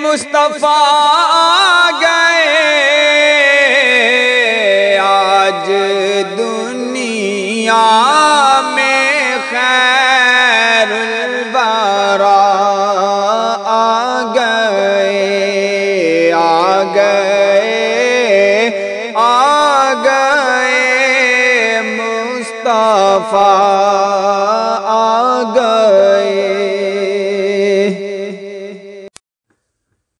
मुस्तफा आ गए, आज दुनिया में खैरुल वरा आ गए, आ गए, आ गए, मुस्तफा आ गए।